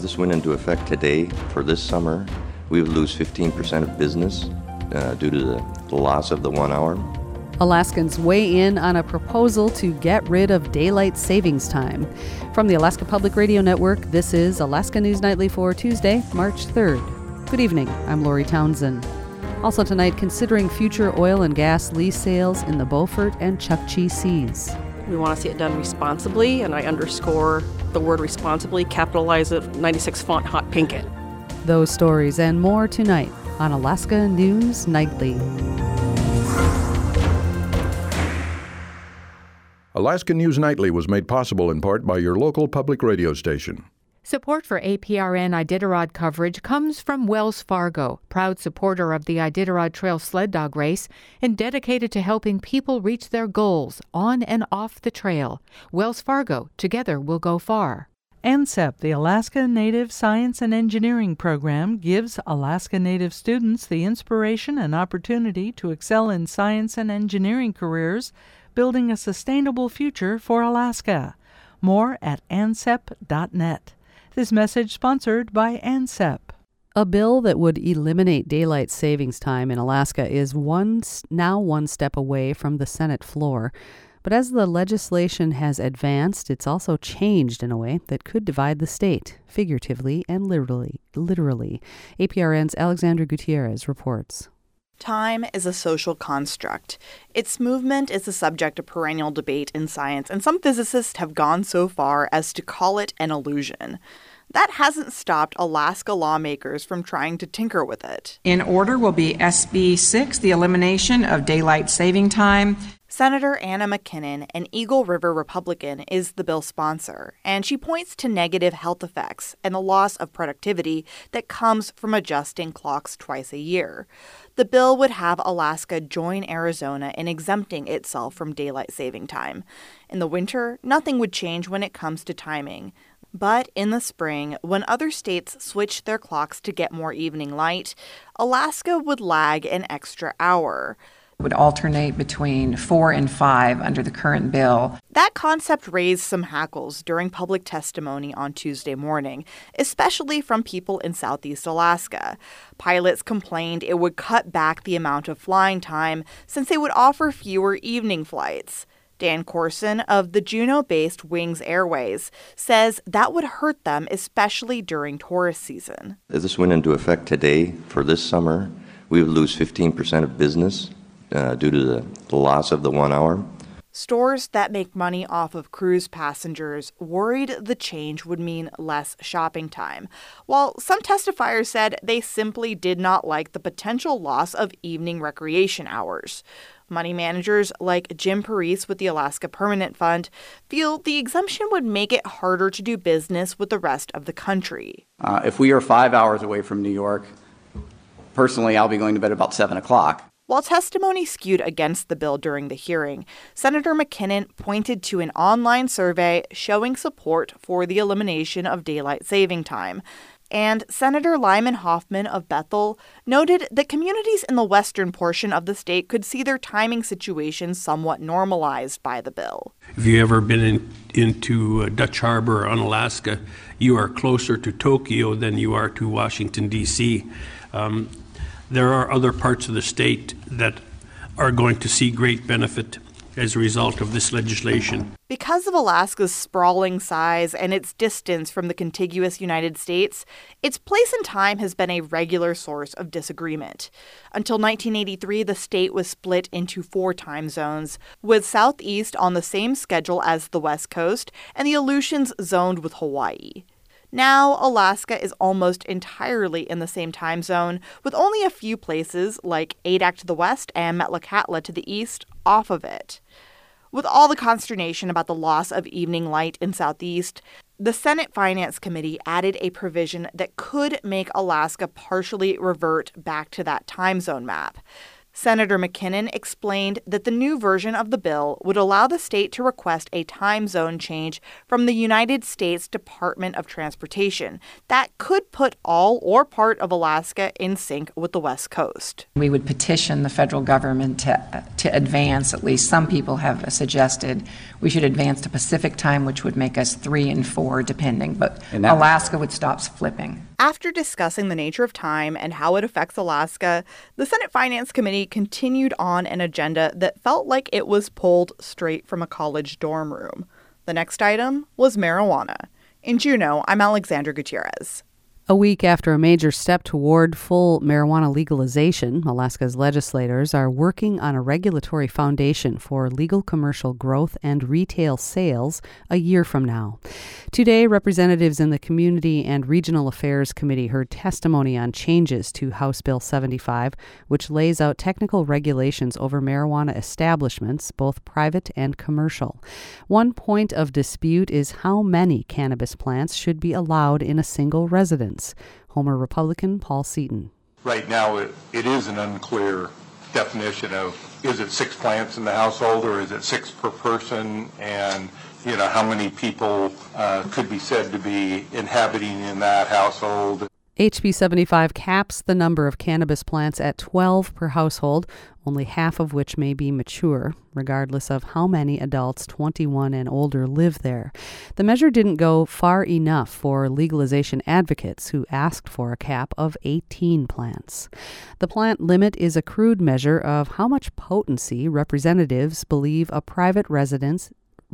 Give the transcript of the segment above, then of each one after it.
this went into effect today for this summer, we would lose 15% of business due to the loss of the 1 hour. Alaskans weigh in on a proposal to get rid of daylight savings time. From the Alaska Public Radio Network, this is Alaska News Nightly for Tuesday, March 3rd. Good evening, I'm Lori Townsend. Also tonight, considering future oil and gas lease sales in the Beaufort and Chukchi Seas. We want to see it done responsibly, and I underscore the word responsibly, capitalize it, 96 font, hot pink it. Those stories and more tonight on Alaska News Nightly. Alaska News Nightly was made possible in part by your local public radio station. Support for APRN Iditarod coverage comes from Wells Fargo, proud supporter of the Iditarod Trail Sled Dog Race and dedicated to helping people reach their goals on and off the trail. Wells Fargo, together we'll go far. ANSEP, the Alaska Native Science and Engineering Program, gives Alaska Native students the inspiration and opportunity to excel in science and engineering careers, building a sustainable future for Alaska. More at ansep.net. This message sponsored by ANSEP. A bill that would eliminate daylight savings time in Alaska is now one step away from the Senate floor. But as the legislation has advanced, it's also changed in a way that could divide the state, figuratively and literally. APRN's Alexandra Gutierrez reports. Time is a social construct. Its movement is the subject of perennial debate in science, and some physicists have gone so far as to call it an illusion. That hasn't stopped Alaska lawmakers from trying to tinker with it. In order will be SB 6, the elimination of daylight saving time. Senator Anna McKinnon, an Eagle River Republican, is the bill's sponsor, and she points to negative health effects and the loss of productivity that comes from adjusting clocks twice a year. The bill would have Alaska join Arizona in exempting itself from daylight saving time. In the winter, nothing would change when it comes to timing. But in the spring, when other states switch their clocks to get more evening light, Alaska would lag an extra hour. Would alternate between 4 and 5 under the current bill. That concept raised some hackles during public testimony on Tuesday morning, especially from people in Southeast Alaska. Pilots complained it would cut back the amount of flying time since they would offer fewer evening flights. Dan Corson of the Juneau-based Wings Airways says that would hurt them, especially during tourist season. If this went into effect today for this summer, we would lose 15% of business due to the loss of the 1 hour. Stores that make money off of cruise passengers worried the change would mean less shopping time, while some testifiers said they simply did not like the potential loss of evening recreation hours. Money managers like Jim Parise with the Alaska Permanent Fund feel the exemption would make it harder to do business with the rest of the country. If we are 5 hours away from New York, personally, I'll be going to bed about 7 o'clock. While testimony skewed against the bill during the hearing, Senator McKinnon pointed to an online survey showing support for the elimination of daylight saving time. And Senator Lyman Hoffman of Bethel noted that communities in the western portion of the state could see their timing situation somewhat normalized by the bill. If you've ever been into Dutch Harbor on Alaska, you are closer to Tokyo than you are to Washington, D.C. There are other parts of the state that are going to see great benefit as a result of this legislation. Because of Alaska's sprawling size and its distance from the contiguous United States, its place and time has been a regular source of disagreement. Until 1983, the state was split into 4 time zones, with Southeast on the same schedule as the West Coast and the Aleutians zoned with Hawaii. Now, Alaska is almost entirely in the same time zone, with only a few places, like Adak to the west and Metlakatla to the east, off of it. With all the consternation about the loss of evening light in Southeast, the Senate Finance Committee added a provision that could make Alaska partially revert back to that time zone map. Senator McKinnon explained that the new version of the bill would allow the state to request a time zone change from the United States Department of Transportation that could put all or part of Alaska in sync with the West Coast. We would petition the federal government to advance, at least some people have suggested, we should advance to Pacific time, which would make us 3 and 4 depending, but Alaska would stop flipping. After discussing the nature of time and how it affects Alaska, the Senate Finance Committee continued on an agenda that felt like it was pulled straight from a college dorm room. The next item was marijuana. In Juneau, I'm Alexandra Gutierrez. A week after a major step toward full marijuana legalization, Alaska's legislators are working on a regulatory foundation for legal commercial growth and retail sales a year from now. Today, representatives in the Community and Regional Affairs Committee heard testimony on changes to House Bill 75, which lays out technical regulations over marijuana establishments, both private and commercial. One point of dispute is how many cannabis plants should be allowed in a single residence. Homer Republican Paul Seaton. Right now, it is an unclear definition of, is it 6 plants in the household or is it 6 per person? And, how many people could be said to be inhabiting in that household? HB 75 caps the number of cannabis plants at 12 per household, only half of which may be mature, regardless of how many adults 21 and older live there. The measure didn't go far enough for legalization advocates who asked for a cap of 18 plants. The plant limit is a crude measure of how much potency representatives believe a private resident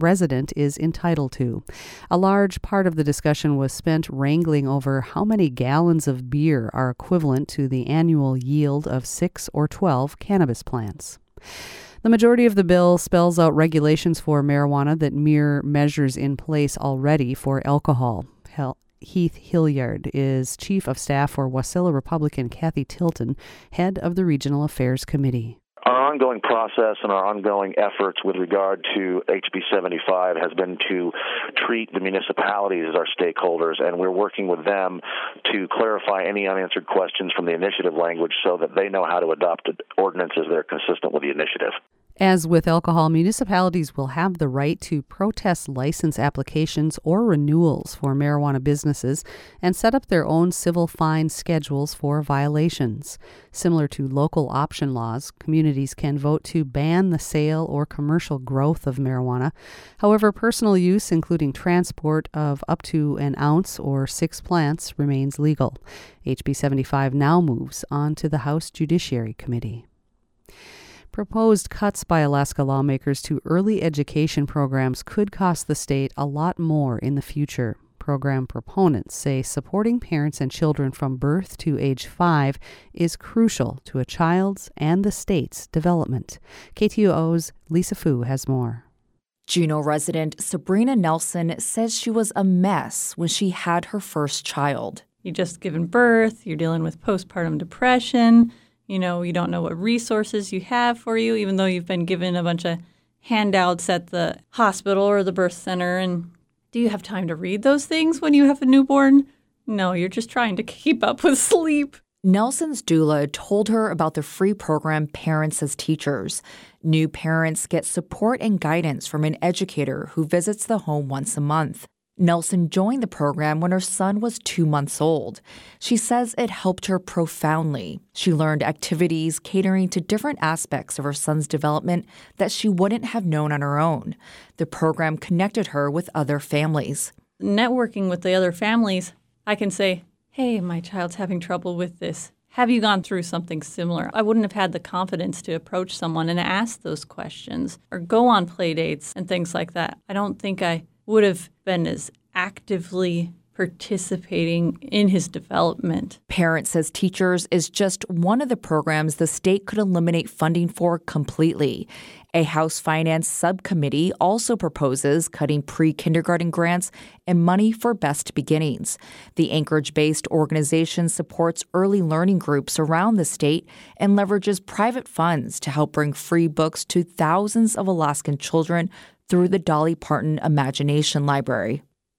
is entitled to. A large part of the discussion was spent wrangling over how many gallons of beer are equivalent to the annual yield of 6 or 12 cannabis plants. The majority of the bill spells out regulations for marijuana that mirror measures in place already for alcohol. Heath Hilliard is Chief of Staff for Wasilla Republican Kathy Tilton, head of the Regional Affairs Committee. Our ongoing process and our ongoing efforts with regard to HB 75 has been to treat the municipalities as our stakeholders, and we're working with them to clarify any unanswered questions from the initiative language so that they know how to adopt ordinances that are consistent with the initiative. As with alcohol, municipalities will have the right to protest license applications or renewals for marijuana businesses and set up their own civil fine schedules for violations. Similar to local option laws, communities can vote to ban the sale or commercial growth of marijuana. However, personal use, including transport of up to an ounce or 6 plants, remains legal. HB 75 now moves on to the House Judiciary Committee. Proposed cuts by Alaska lawmakers to early education programs could cost the state a lot more in the future. Program proponents say supporting parents and children from birth to age 5 is crucial to a child's and the state's development. KTOO's Lisa Fu has more. Juneau resident Sabrina Nelson says she was a mess when she had her first child. You just given birth, you're dealing with postpartum depression. You don't know what resources you have for you, even though you've been given a bunch of handouts at the hospital or the birth center. And do you have time to read those things when you have a newborn? No, you're just trying to keep up with sleep. Nelson's doula told her about the free program Parents as Teachers. New parents get support and guidance from an educator who visits the home once a month. Nelson joined the program when her son was 2 months old. She says it helped her profoundly. She learned activities catering to different aspects of her son's development that she wouldn't have known on her own. The program connected her with other families. Networking with the other families, I can say, hey, my child's having trouble with this. Have you gone through something similar? I wouldn't have had the confidence to approach someone and ask those questions or go on play dates and things like that. I don't think I would have been as actively participating in his development. Parents as Teachers is just one of the programs the state could eliminate funding for completely. A House Finance subcommittee also proposes cutting pre-kindergarten grants and money for Best Beginnings. The Anchorage-based organization supports early learning groups around the state and leverages private funds to help bring free books to thousands of Alaskan children through the Dolly Parton Imagination Library.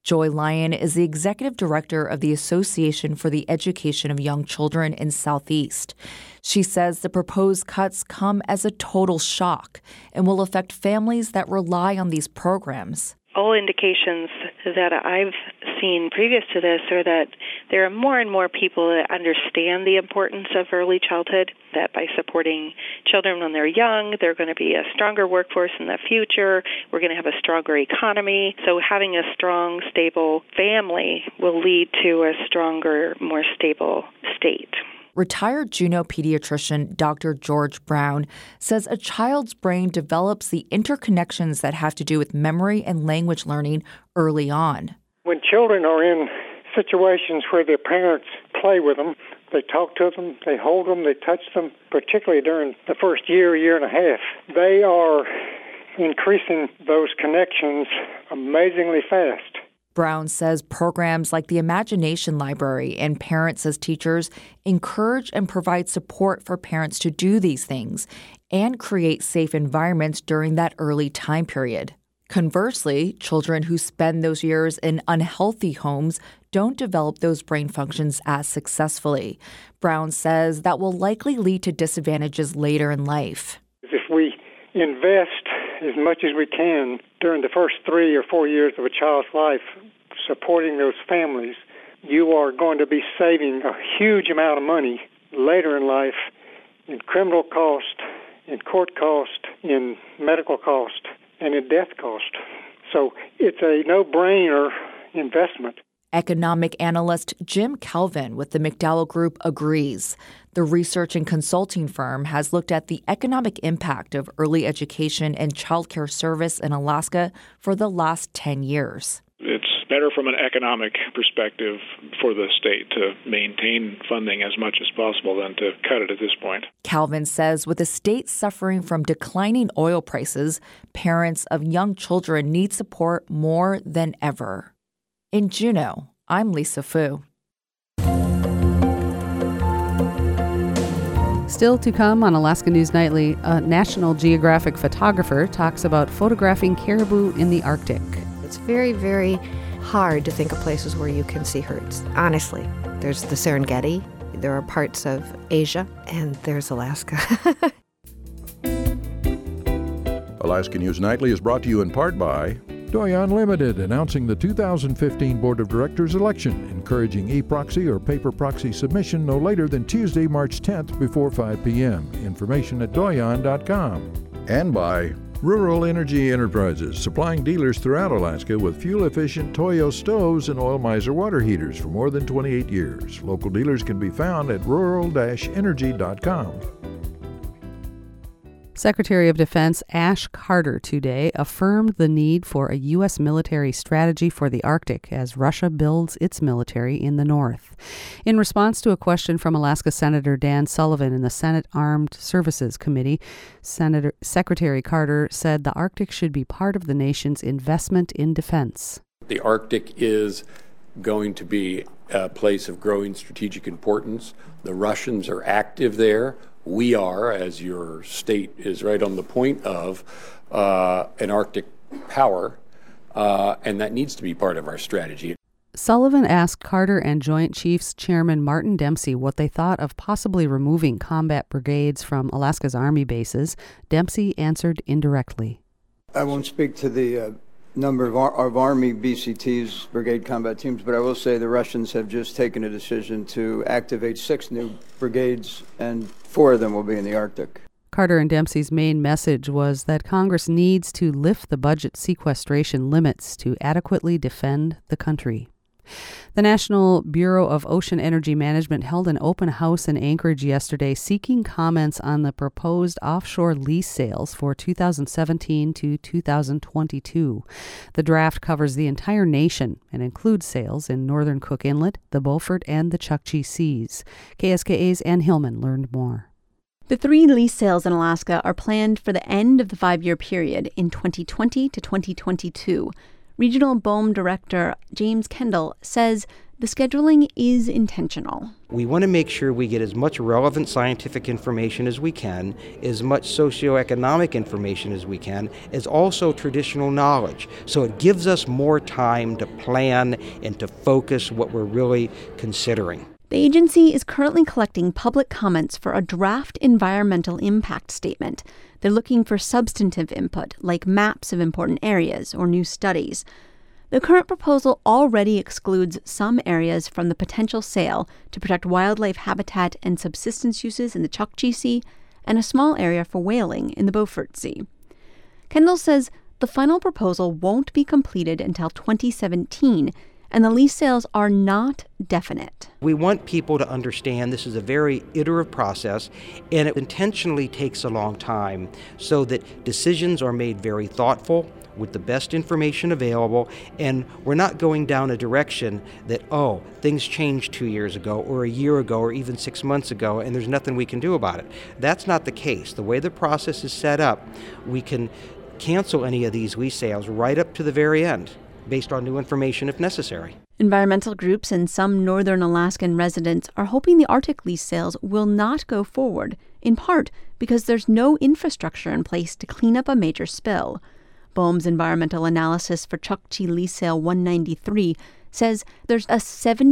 Joy Lyon is the executive director of the Association for the Education of Young Children in Southeast. She says the proposed cuts come as a total shock and will affect families that rely on these programs. All indications that I've seen previous to this are that there are more and more people that understand the importance of early childhood, that by supporting children when they're young, they're going to be a stronger workforce in the future. We're going to have a stronger economy. So having a strong, stable family will lead to a stronger, more stable state. Retired Juneau pediatrician Dr. George Brown says a child's brain develops the interconnections that have to do with memory and language learning early on. When children are in situations where their parents play with them, they talk to them, they hold them, they touch them, particularly during the first year and a half, they are increasing those connections amazingly fast. Brown says programs like the Imagination Library and Parents as Teachers encourage and provide support for parents to do these things and create safe environments during that early time period. Conversely, children who spend those years in unhealthy homes don't develop those brain functions as successfully. Brown says that will likely lead to disadvantages later in life. If we invest as much as we can during the first 3 or 4 years of a child's life supporting those families, you are going to be saving a huge amount of money later in life in criminal cost, in court cost, in medical cost, and in death cost. So it's a no-brainer investment. Economic analyst Jim Kelvin with the McDowell Group agrees. The research and consulting firm has looked at the economic impact of early education and child care service in Alaska for the last 10 years. It's better from an economic perspective for the state to maintain funding as much as possible than to cut it at this point. Calvin says with the state suffering from declining oil prices, parents of young children need support more than ever. In Juneau, I'm Lisa Fu. Still to come on Alaska News Nightly, a National Geographic photographer talks about photographing caribou in the Arctic. It's very, very hard to think of places where you can see herds. Honestly, there's the Serengeti, there are parts of Asia, and there's Alaska. Alaska News Nightly is brought to you in part by Doyon Limited, announcing the 2015 Board of Directors election, encouraging e-proxy or paper proxy submission no later than Tuesday, March 10th before 5 p.m. Information at doyon.com. And by Rural Energy Enterprises, supplying dealers throughout Alaska with fuel-efficient Toyo stoves and Oil Miser water heaters for more than 28 years. Local dealers can be found at rural-energy.com. Secretary of Defense Ash Carter today affirmed the need for a U.S. military strategy for the Arctic as Russia builds its military in the north. In response to a question from Alaska Senator Dan Sullivan in the Senate Armed Services Committee, Secretary Carter said the Arctic should be part of the nation's investment in defense. The Arctic is going to be a place of growing strategic importance. The Russians are active there. We are, as your state is right on the point of, an Arctic power, and that needs to be part of our strategy. Sullivan asked Carter and Joint Chiefs Chairman Martin Dempsey what they thought of possibly removing combat brigades from Alaska's Army bases. Dempsey answered indirectly. I won't speak to the number of Army BCTs, Brigade Combat Teams, but I will say the Russians have just taken a decision to activate 6 new brigades, and 4 of them will be in the Arctic. Carter and Dempsey's main message was that Congress needs to lift the budget sequestration limits to adequately defend the country. The National Bureau of Ocean Energy Management held an open house in Anchorage yesterday seeking comments on the proposed offshore lease sales for 2017 to 2022. The draft covers the entire nation and includes sales in northern Cook Inlet, the Beaufort, and the Chukchi Seas. KSKA's Ann Hillman learned more. The 3 lease sales in Alaska are planned for the end of the 5-year period in 2020 to 2022. Regional BOEM Director James Kendall says the scheduling is intentional. We want to make sure we get as much relevant scientific information as we can, as much socioeconomic information as we can, as also traditional knowledge. So it gives us more time to plan and to focus what we're really considering. The agency is currently collecting public comments for a draft environmental impact statement. They're looking for substantive input, like maps of important areas or new studies. The current proposal already excludes some areas from the potential sale to protect wildlife habitat and subsistence uses in the Chukchi Sea and a small area for whaling in the Beaufort Sea. Kendall says the final proposal won't be completed until 2017, and the lease sales are not definite. We want people to understand this is a very iterative process, and it intentionally takes a long time so that decisions are made very thoughtful, with the best information available, and we're not going down a direction that, things changed 2 years ago or a year ago or even 6 months ago and there's nothing we can do about it. That's not the case. The way the process is set up, we can cancel any of these lease sales right up to the very end based on new information if necessary. Environmental groups and some northern Alaskan residents are hoping the Arctic lease sales will not go forward, in part because there's no infrastructure in place to clean up a major spill. BOEM's environmental analysis for Chukchi Lease Sale 193 says there's a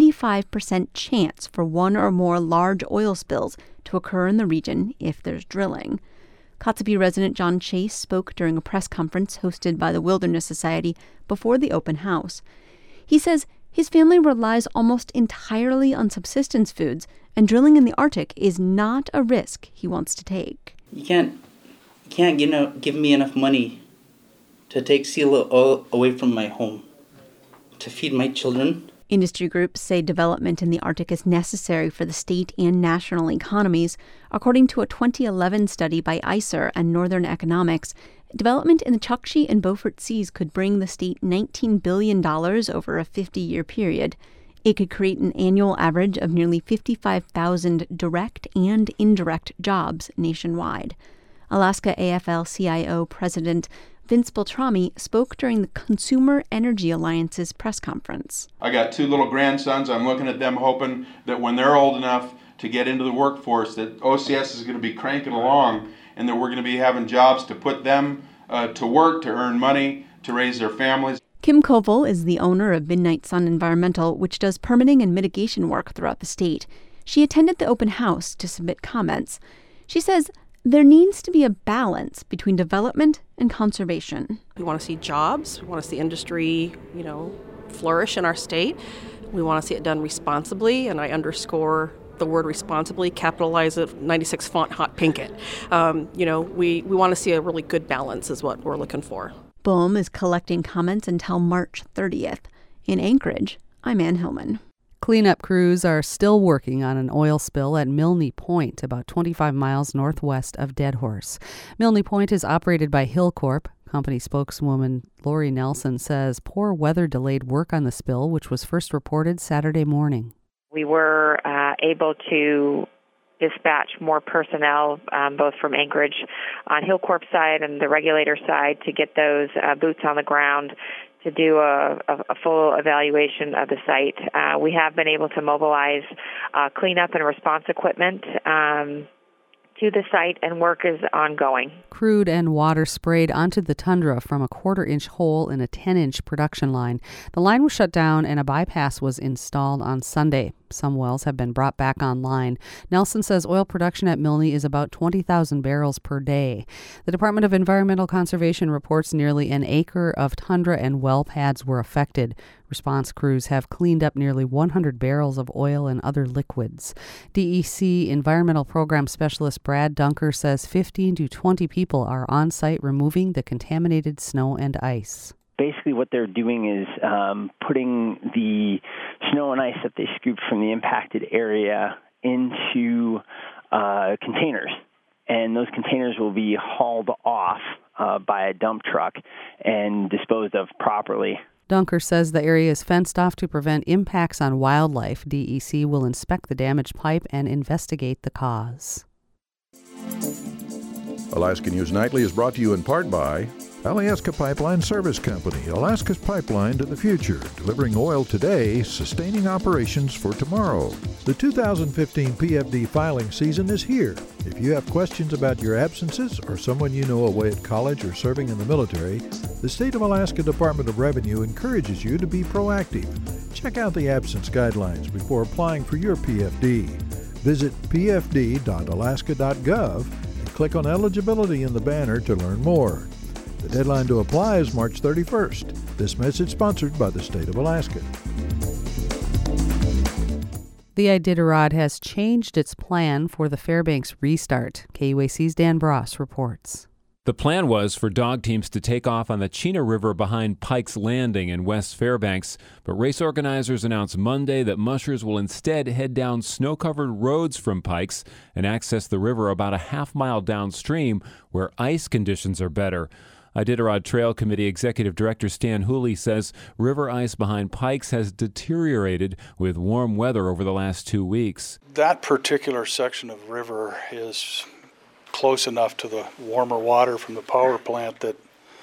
75% chance for one or more large oil spills to occur in the region if there's drilling. Kotzebue resident John Chase spoke during a press conference hosted by the Wilderness Society before the open house. He says his family relies almost entirely on subsistence foods, and drilling in the Arctic is not a risk he wants to take. You can't give me enough money to take seal oil away from my home, to feed my children. Industry groups say development in the Arctic is necessary for the state and national economies. According to a 2011 study by ICER and Northern Economics, development in the Chukchi and Beaufort Seas could bring the state $19 billion over a 50-year period. It could create an annual average of nearly 55,000 direct and indirect jobs nationwide. Alaska AFL-CIO President Vince Beltrami spoke during the Consumer Energy Alliance's press conference. I got 2 little grandsons. I'm looking at them hoping that when they're old enough to get into the workforce, that OCS is going to be cranking along and that we're going to be having jobs to put them to work, to earn money, to raise their families. Kim Koval is the owner of Midnight Sun Environmental, which does permitting and mitigation work throughout the state. She attended the open house to submit comments. She says there needs to be a balance between development and conservation. We want to see jobs. We want to see industry, flourish in our state. We want to see it done responsibly, and I underscore the word responsibly, capitalize it, 96 font, hot pink it. We want to see a really good balance is what we're looking for. BOEM is collecting comments until March 30th. In Anchorage, I'm Ann Hillman. Cleanup crews are still working on an oil spill at Milne Point, about 25 miles northwest of Deadhorse. Milne Point is operated by Hilcorp. Company spokeswoman Lori Nelson says poor weather delayed work on the spill, which was first reported Saturday morning. We were able to dispatch more personnel, both from Anchorage on Hilcorp side and the regulator side, to get those boots on the ground to do a full evaluation of the site. We have been able to mobilize cleanup and response equipment to the site, and work is ongoing. Crude and water sprayed onto the tundra from a 1/4-inch hole in a 10-inch production line. The line was shut down and a bypass was installed on Sunday. Some wells have been brought back online. Nelson says oil production at Milne is about 20,000 barrels per day. The Department of Environmental Conservation reports nearly an acre of tundra and well pads were affected. Response crews have cleaned up nearly 100 barrels of oil and other liquids. DEC Environmental Program Specialist Brad Dunker says 15 to 20 people are on site removing the contaminated snow and ice. Basically what they're doing is putting the snow and ice that they scooped from the impacted area into containers. And those containers will be hauled off by a dump truck and disposed of properly. Dunker says the area is fenced off to prevent impacts on wildlife. DEC will inspect the damaged pipe and investigate the cause. Alaska News Nightly is brought to you in part by Alyeska Pipeline Service Company, Alaska's pipeline to the future, delivering oil today, sustaining operations for tomorrow. The 2015 PFD filing season is here. If you have questions about your absences or someone you know away at college or serving in the military, the State of Alaska Department of Revenue encourages you to be proactive. Check out the absence guidelines before applying for your PFD. Visit pfd.alaska.gov and click on eligibility in the banner to learn more. The deadline to apply is March 31st. This message sponsored by the State of Alaska. The Iditarod has changed its plan for the Fairbanks restart. KUAC's Dan Bross reports. The plan was for dog teams to take off on the Chena River behind Pike's Landing in West Fairbanks, but race organizers announced Monday that mushers will instead head down snow-covered roads from Pike's and access the river about a half-mile downstream where ice conditions are better. Iditarod Trail Committee Executive Director Stan Hooley says river ice behind Pike's has deteriorated with warm weather over the last 2 weeks. That particular section of river is close enough to the warmer water from the power plant that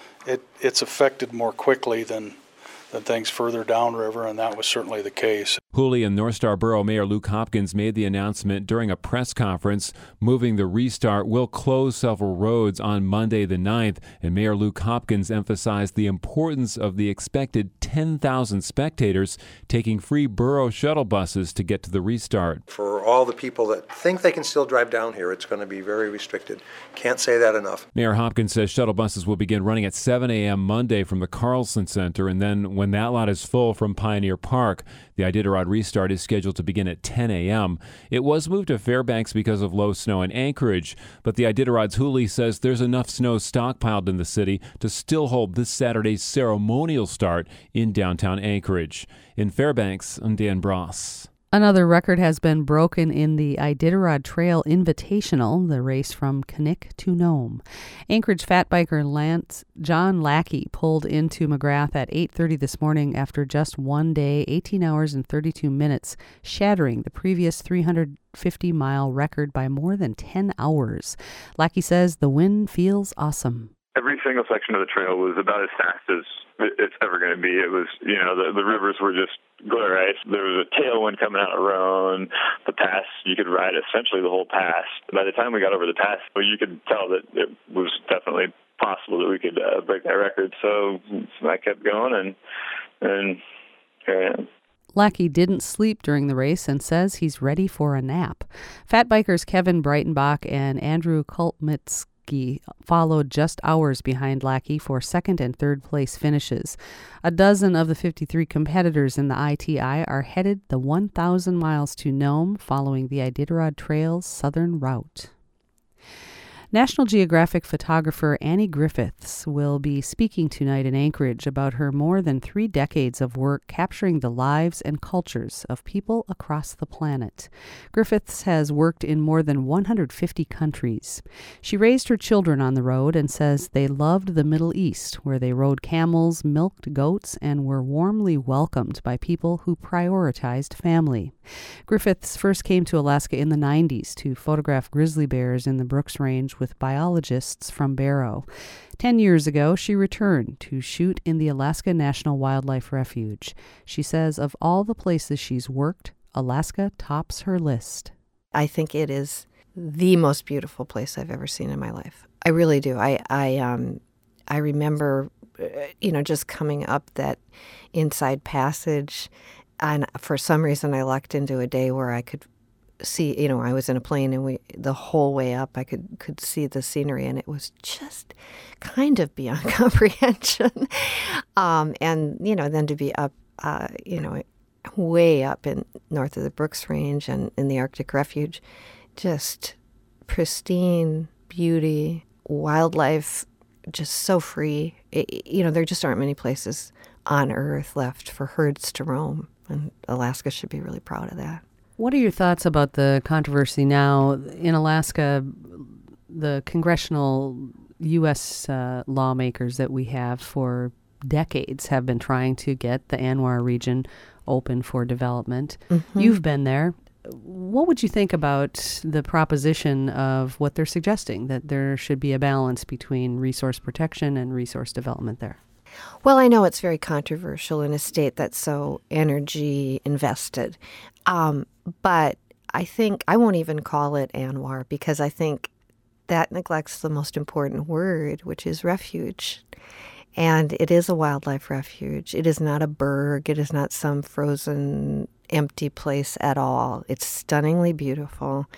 it's affected more quickly than things further downriver, and that was certainly the case. Hooley and North Star Borough Mayor Luke Hopkins made the announcement during a press conference. Moving the restart will close several roads on Monday the 9th, and Mayor Luke Hopkins emphasized the importance of the expected 10,000 spectators taking free borough shuttle buses to get to the restart. For all the people that think they can still drive down here, it's going to be very restricted. Can't say that enough. Mayor Hopkins says shuttle buses will begin running at 7 a.m. Monday from the Carlson Center, and then when that lot is full from Pioneer Park, the Iditarod restart is scheduled to begin at 10 a.m. It was moved to Fairbanks because of low snow in Anchorage, but the Iditarod's Hooley says there's enough snow stockpiled in the city to still hold this Saturday's ceremonial start in downtown Anchorage. In Fairbanks, I'm Dan Bross. Another record has been broken in the Iditarod Trail Invitational, the race from Knik to Nome. Anchorage fat biker John Lackey pulled into McGrath at 8:30 this morning after just one day, 18 hours and 32 minutes, shattering the previous 350-mile record by more than 10 hours. Lackey says the win feels awesome. Every single section of the trail was about as fast as it's ever going to be. It was, the rivers were just glare ice. There was a tailwind coming out of Roan. The pass, you could ride essentially the whole pass. By the time we got over the pass, you could tell that it was definitely possible that we could break that record. So I kept going, and here I am. Lackey didn't sleep during the race and says he's ready for a nap. Fat bikers Kevin Breitenbach and Andrew Kultmitz followed just hours behind Lackey for second and third place finishes. A dozen of the 53 competitors in the ITI are headed the 1,000 miles to Nome following the Iditarod Trail's southern route. National Geographic photographer Annie Griffiths will be speaking tonight in Anchorage about her more than 3 decades of work capturing the lives and cultures of people across the planet. Griffiths has worked in more than 150 countries. She raised her children on the road and says they loved the Middle East, where they rode camels, milked goats, and were warmly welcomed by people who prioritized family. Griffiths first came to Alaska in the 90s to photograph grizzly bears in the Brooks Range with biologists from Barrow. 10 years ago, she returned to shoot in the Alaska National Wildlife Refuge. She says of all the places she's worked, Alaska tops her list. I think it is the most beautiful place I've ever seen in my life. I really do. I remember, just coming up that Inside Passage, and for some reason I lucked into a day where I could see, I was in a plane and the whole way up I could see the scenery, and it was just kind of beyond comprehension. And, then to be up, way up in north of the Brooks Range and in the Arctic Refuge, just pristine beauty, wildlife, just so free. There just aren't many places on Earth left for herds to roam, and Alaska should be really proud of that. What are your thoughts about the controversy now in Alaska? The congressional U.S. lawmakers that we have for decades have been trying to get the ANWR region open for development. Mm-hmm. You've been there. what would you think about the proposition of what they're suggesting, that there should be a balance between resource protection and resource development there? Well, I know it's very controversial in a state that's so energy invested. But I think I won't even call it ANWR, because I think that neglects the most important word, which is refuge. And it is a wildlife refuge. It is not a burg. It is not some frozen, empty place at all. It's stunningly beautiful.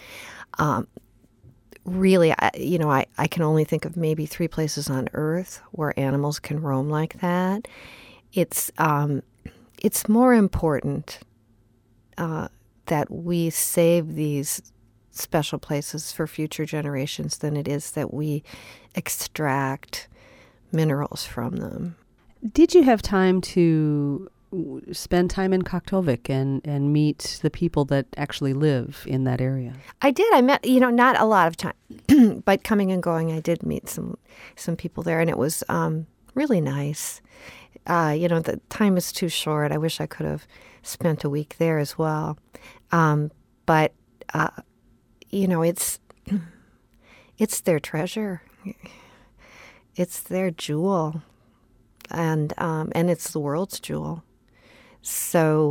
Really, I can only think of maybe 3 places on Earth where animals can roam like that. It's more important that we save these special places for future generations than it is that we extract minerals from them. Did you have time to spend time in Kaktovik and meet the people that actually live in that area? I did. I met, not a lot of time, but coming and going, I did meet some people there, and it was really nice. The time is too short. I wish I could have spent a week there as well. But it's their treasure. It's their jewel, and it's the world's jewel. So,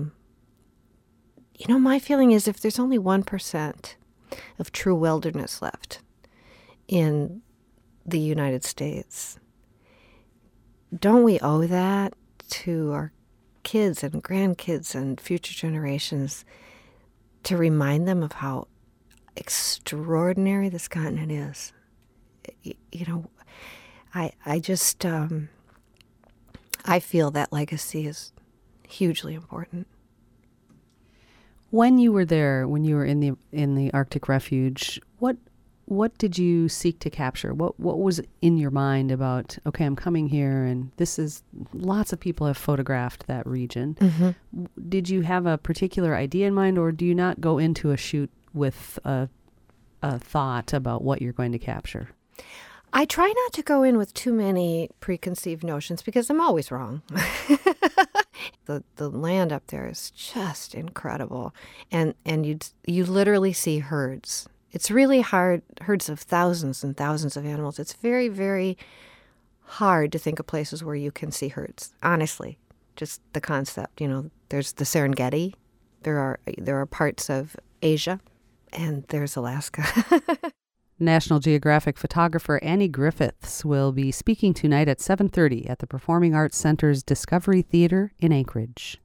my feeling is if there's only 1% of true wilderness left in the United States, don't we owe that to our kids and grandkids and future generations to remind them of how extraordinary this continent is? I feel that legacy is hugely important. When you were there, when you were in the Arctic Refuge, what did you seek to capture? What was in your mind about, okay, I'm coming here, and lots of people have photographed that region. Mm-hmm. Did you have a particular idea in mind, or do you not go into a shoot with a thought about what you're going to capture? I try not to go in with too many preconceived notions because I'm always wrong. The land up there is just incredible, and you literally see herds. It's really hard, herds of thousands and thousands of animals. It's very, very hard to think of places where you can see herds. Honestly, just the concept. There's the Serengeti. There are parts of Asia, and there's Alaska. National Geographic photographer Annie Griffiths will be speaking tonight at 7:30 at the Performing Arts Center's Discovery Theater in Anchorage.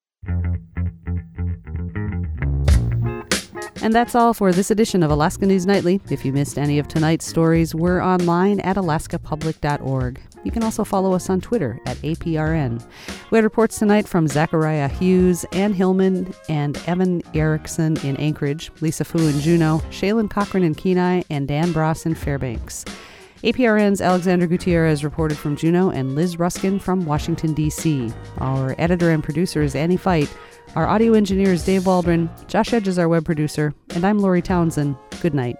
And that's all for this edition of Alaska News Nightly. If you missed any of tonight's stories, we're online at alaskapublic.org. You can also follow us on Twitter at APRN. We had reports tonight from Zachariah Hughes, Ann Hillman, and Evan Erickson in Anchorage, Lisa Fu in Juneau, Shaylin Cochran in Kenai, and Dan Bross in Fairbanks. APRN's Alexander Gutierrez reported from Juneau, and Liz Ruskin from Washington, D.C. Our editor and producer is Annie Fight. Our audio engineer is Dave Waldron. Josh Edge is our web producer. And I'm Lori Townsend. Good night.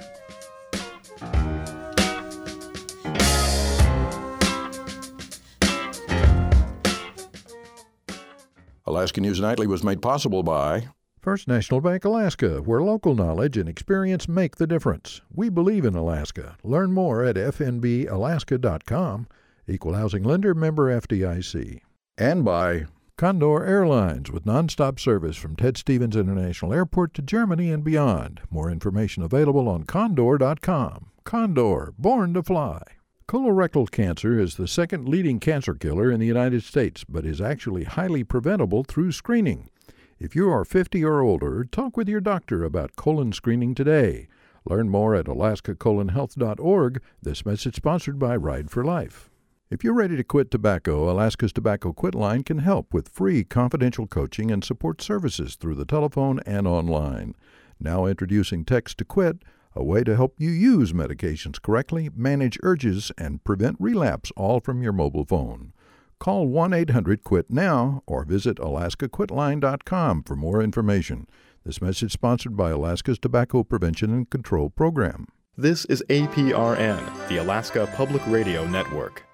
Alaska News Nightly was made possible by First National Bank Alaska, where local knowledge and experience make the difference. We believe in Alaska. Learn more at fnbalaska.com. Equal housing lender, member FDIC. And by Condor Airlines, with nonstop service from Ted Stevens International Airport to Germany and beyond. More information available on condor.com. Condor, born to fly. Colorectal cancer is the second leading cancer killer in the United States, but is actually highly preventable through screening. If you are 50 or older, talk with your doctor about colon screening today. Learn more at alaskacolonhealth.org. This message sponsored by Ride for Life. If you're ready to quit tobacco, Alaska's Tobacco Quit Line can help with free confidential coaching and support services through the telephone and online. Now introducing Text to Quit, a way to help you use medications correctly, manage urges, and prevent relapse, all from your mobile phone. Call 1-800-QUIT-NOW or visit alaskaquitline.com for more information. This message sponsored by Alaska's Tobacco Prevention and Control Program. This is APRN, the Alaska Public Radio Network.